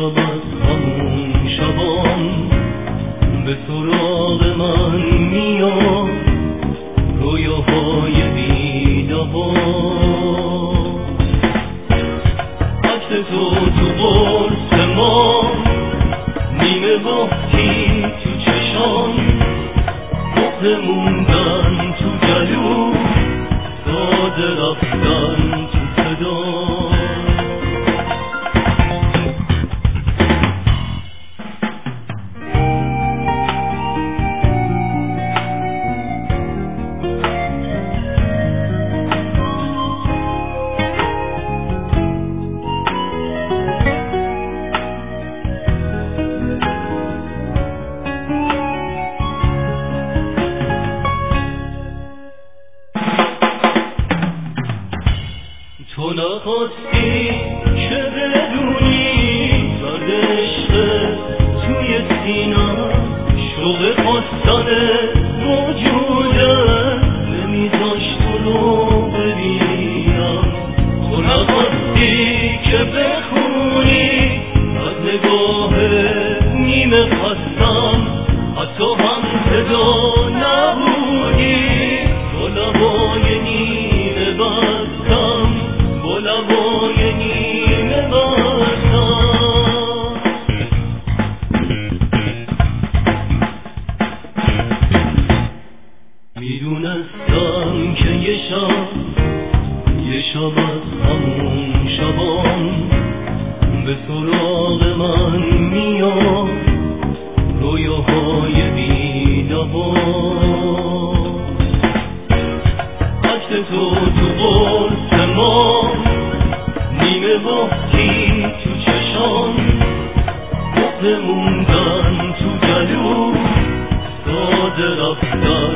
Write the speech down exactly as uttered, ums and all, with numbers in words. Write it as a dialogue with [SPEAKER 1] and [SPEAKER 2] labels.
[SPEAKER 1] شب از همون شبام به سراغ من میاد، رویاهای بی‌دوا. عکس تو تو قرص ما، نیمه وقتی تو چشام، مهر موندن تو جلو، ساده رفتن تو صدا. تو نخواستی که بدونی درد عشق توی سینم، شوق خواستن موجوده نمیذاش تو رو ببینم. تو نخواستی که بخونی از نگاه نیمه خستم، حتی هم صدا نبودی. تو لبای نیمه بستم، با لبای نیمه بستم. میدونستم که یه شب یه شب از همون شبام به سراغ من میاد، رویاهای بی‌دوا. عکس تو تو قرص ما، نیمه وقتی تو چشام، مهر موندن تو جلو، ساده رفتن